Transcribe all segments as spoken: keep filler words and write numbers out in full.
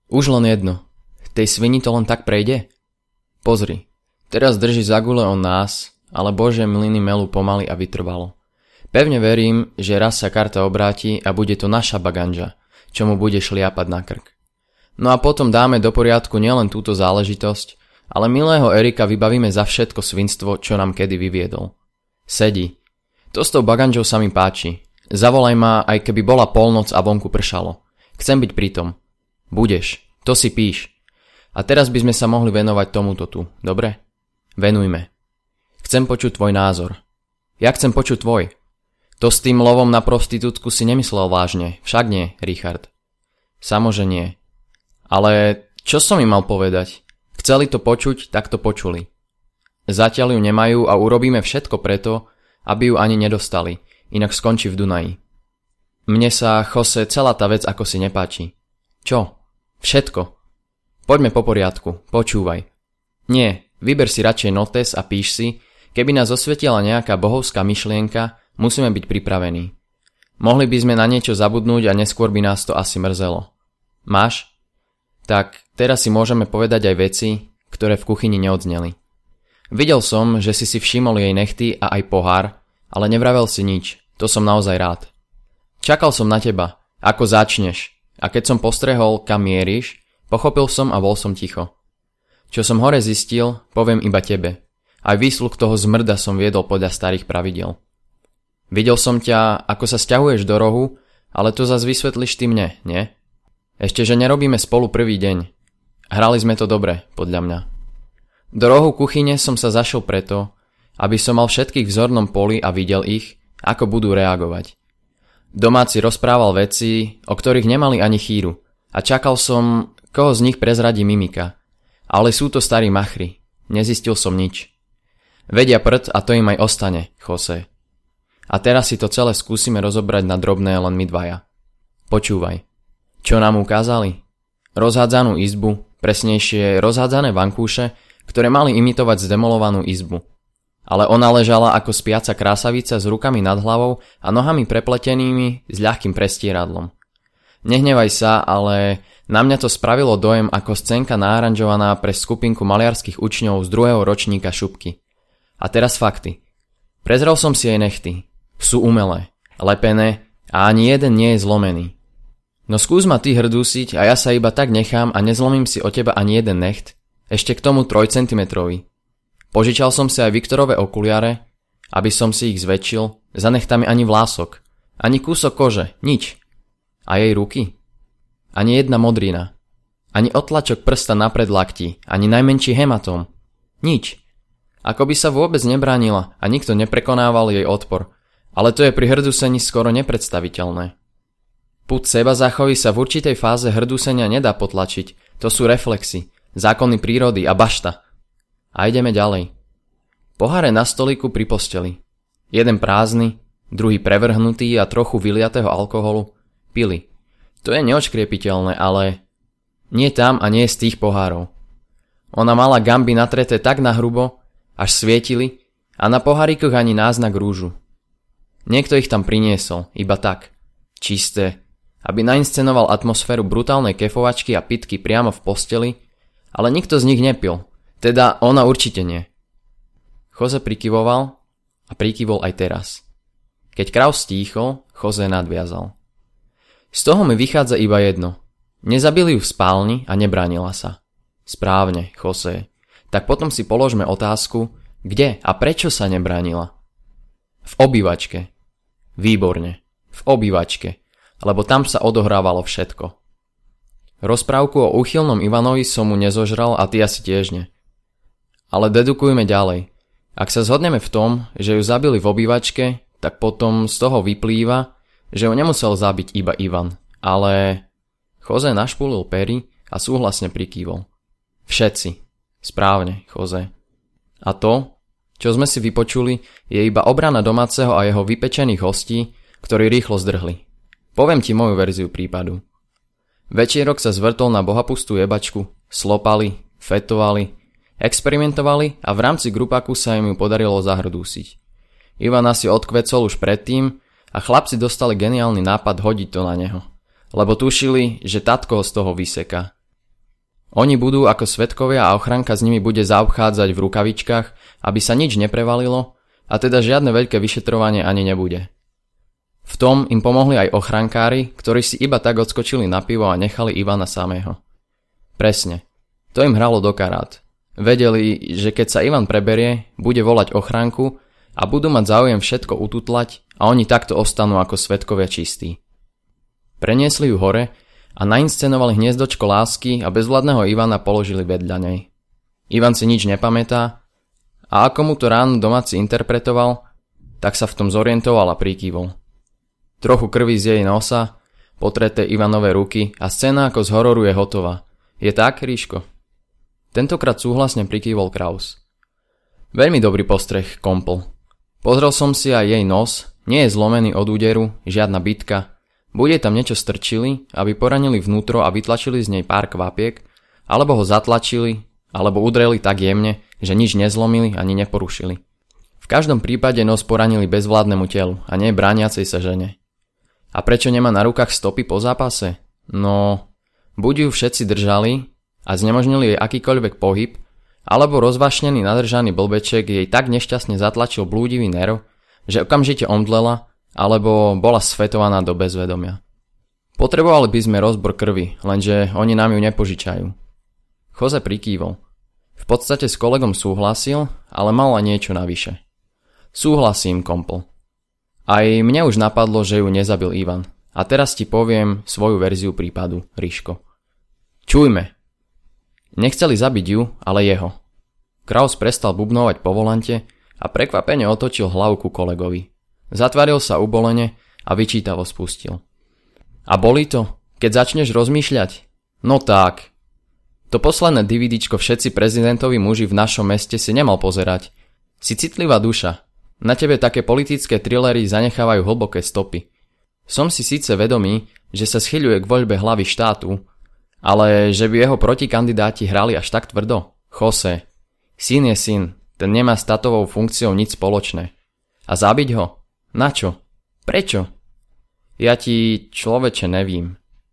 Už len jedno. Tej svini to len tak prejde? Pozri, teraz drží za gule on nás, ale Božie mlyny melú pomaly a vytrvalo. Pevne verím, že raz sa karta obráti a bude to naša baganža, čo mu bude šliapať na krk. No a potom dáme do poriadku nielen túto záležitosť, ale milého Erika vybavíme za všetko svinstvo, čo nám kedy vyviedol. Sedí. To s tou baganžou sa mi páči. Zavolaj ma, aj keby bola polnoc a vonku pršalo. Chcem byť pritom. Budeš. To si píš. A teraz by sme sa mohli venovať tomuto tu, dobre? Venujme. Chcem počuť tvoj názor. Ja chcem počuť tvoj. To s tým lovom na prostitútku si nemyslel vážne, však nie, Richard. Samože nie. Ale čo som im mal povedať? Chceli to počuť, tak to počuli. Zatiaľ ju nemajú a urobíme všetko preto, aby ju ani nedostali, inak skončí v Dunaji. Mne sa, Jose, celá tá vec ako si nepáči. Čo? Všetko. Poďme po poriadku, počúvaj. Nie, vyber si radšej notes a píš si, keby nás osvietila nejaká bohovská myšlienka, musíme byť pripravení. Mohli by sme na niečo zabudnúť a neskôr by nás to asi mrzelo. Máš? Tak teraz si môžeme povedať aj veci, ktoré v kuchyni neodzneli. Videl som, že si si všimol jej nechty a aj pohár, ale nevravel si nič, to som naozaj rád. Čakal som na teba, ako začneš, a keď som postrehol, kam mieríš, pochopil som a bol som ticho. Čo som hore zistil, poviem iba tebe. Aj výsluh toho zmrda som viedol podľa starých pravidel. Videl som ťa, ako sa sťahuješ do rohu, ale to zas vysvetlíš ty mne, nie? Ešte, že nerobíme spolu prvý deň. Hrali sme to dobre, podľa mňa. Do rohu kuchyne som sa zašiel preto, aby som mal všetkých v zornom poli a videl ich, ako budú reagovať. Domáci rozprával veci, o ktorých nemali ani chýru, a čakal som, koho z nich prezradí mimika. Ale sú to starí machri, nezistil som nič. Vedia prd a to im aj ostane, Jose. A teraz si to celé skúsime rozobrať na drobné len my dvaja. Počúvaj. Čo nám ukázali? Rozhádzanú izbu, presnejšie rozhádzané vankúše, ktoré mali imitovať zdemolovanú izbu. Ale ona ležala ako spiaca krásavica s rukami nad hlavou a nohami prepletenými s ľahkým prestieradlom. Nehnevaj sa, ale na mňa to spravilo dojem ako scénka naaranžovaná pre skupinku maliarských učňov z druhého ročníka šupky. A teraz fakty. Prezrel som si jej nechty. Sú umelé, lepené a ani jeden nie je zlomený. No skús ma ty hrdúsiť a ja sa iba tak nechám a nezlomím si od teba ani jeden necht, ešte k tomu trojcentimetrový. Požičal som si aj Viktorové okuliare, aby som si ich zväčšil, za nechtami ani vlások, ani kúsok kože, nič. A jej ruky? Ani jedna modrina. Ani otlačok prsta na predlakti, ani najmenší hematóm. Nič. Ako by sa vôbec nebránila a nikto neprekonával jej odpor, ale to je pri hrdúsení skoro nepredstaviteľné. Pud seba záchovy sa v určitej fáze hrdúsenia nedá potlačiť, to sú reflexy, zákony prírody a bašta. A ideme ďalej. Poháre na stoliku pri posteli. Jeden prázdny, druhý prevrhnutý a trochu vyliatého alkoholu. Pili. To je neočkriepiteľné, ale nie tam a nie z tých pohárov. Ona mala gamby natreté tak nahrubo, až svietili a na pohárikoch ani náznak rúžu. Niekto ich tam priniesol, iba tak. Čisté, aby nainscenoval atmosféru brutálnej kefovačky a pitky priamo v posteli, ale nikto z nich nepil. Teda ona určite nie. Jose prikyvoval a prikyvol aj teraz. Keď Kraus stíchol, Jose nadviazal. Z toho mi vychádza iba jedno. Nezabili ju v spálni a nebránila sa. Správne, Jose. Tak potom si položme otázku, kde a prečo sa nebránila. V obývačke. Výborne. V obývačke. Lebo tam sa odohrávalo všetko. Rozprávku o úchylnom Ivanovi som mu nezožral a ty asi tiež nie. Ale dedukujme ďalej. Ak sa zhodneme v tom, že ju zabili v obývačke, tak potom z toho vyplýva, že ju nemusel zabiť iba Ivan. Ale Jose našpulil pery a súhlasne prikývol. Všetci. Správne, Jose. A to, čo sme si vypočuli, je iba obrana domáceho a jeho vypečených hostí, ktorí rýchlo zdrhli. Poviem ti moju verziu prípadu. Večierok sa zvrtol na bohapustú jebačku, slopali, fetovali, experimentovali a v rámci grupaku sa im ju podarilo zahrdúsiť. Ivana si odkvecol už predtým a chlapci dostali geniálny nápad hodiť to na neho, lebo tušili, že tatko ho z toho vyseka. Oni budú ako svedkovia a ochranka s nimi bude zaobchádzať v rukavičkách, aby sa nič neprevalilo, a teda žiadne veľké vyšetrovanie ani nebude. V tom im pomohli aj ochrankári, ktorí si iba tak odskočili na pivo a nechali Ivana samého. Presne. To im hralo do karát. Vedeli, že keď sa Ivan preberie, bude volať ochránku a budú mať záujem všetko ututlať a oni takto ostanú ako svedkovia čistí. Preniesli ju hore a nainscenovali hniezdočko lásky a bezvladného Ivana položili vedľa nej. Ivan si nič nepamätá a ako mu to ráno domáci interpretoval, tak sa v tom zorientoval a prikývol. Trochu krvi z jej nosa, potreté Ivanové ruky a scéna ako z hororu je hotová. Je tak, Ríško? Tentokrát súhlasne prikývol Kraus. Veľmi dobrý postreh, kompl. Pozrel som si aj jej nos, nie je zlomený od úderu, žiadna bitka. Bude tam niečo strčili, aby poranili vnútro a vytlačili z nej pár kvapiek, alebo ho zatlačili, alebo udreli tak jemne, že nič nezlomili ani neporušili. V každom prípade nos poranili bezvládnemu telu a nie brániacej sa žene. A prečo nemá na rukách stopy po zápase? No, buď ju všetci držali a znemožnili jej akýkoľvek pohyb, alebo rozvášnený nadržaný blbeček jej tak nešťastne zatlačil blúdivý nerv, že okamžite omdlela, alebo bola sfetovaná do bezvedomia. Potrebovali by sme rozbor krvi, lenže oni nám ju nepožičajú. Jose prikývol. V podstate s kolegom súhlasil, ale mal aj niečo navyše. Súhlasím, kompl. Aj mne už napadlo, že ju nezabil Ivan. A teraz ti poviem svoju verziu prípadu, Ríško. Čujme. Nechceli zabiť ju, ale jeho. Kraus prestal bubnovať po volante a prekvapene otočil hlavu ku kolegovi. Zatvaril sa ubolene a vyčítavo spustil. A boli to, keď začneš rozmýšľať? No tak. To posledné DVDčko všetci prezidentovi muži v našom meste si nemal pozerať. Si citlivá duša. Na tebe také politické thrillery zanechávajú hlboké stopy. Som si síce vedomý, že sa schyľuje k voľbe hlavy štátu, ale že by jeho protikandidáti hrali až tak tvrdo? Jose. Syn je syn, ten nemá s tátovou funkciou nič spoločné. A zabiť ho? Na čo? Prečo? Ja ti, človeče, nevím.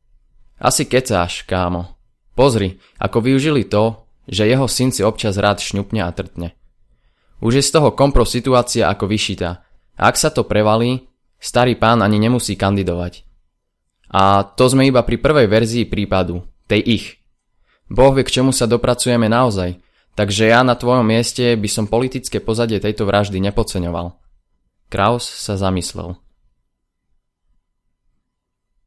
Asi kecáš, kámo. Pozri, ako využili to, že jeho syn si občas rád šňupne a trtne. Už je z toho kompro situácia ako vyšitá. A ak sa to prevalí, starý pán ani nemusí kandidovať. A to sme iba pri prvej verzii prípadu, tej ich. Boh vie, k čemu sa dopracujeme naozaj, takže ja na tvojom mieste by som politické pozadie tejto vraždy nepodceňoval. Kraus sa zamyslel.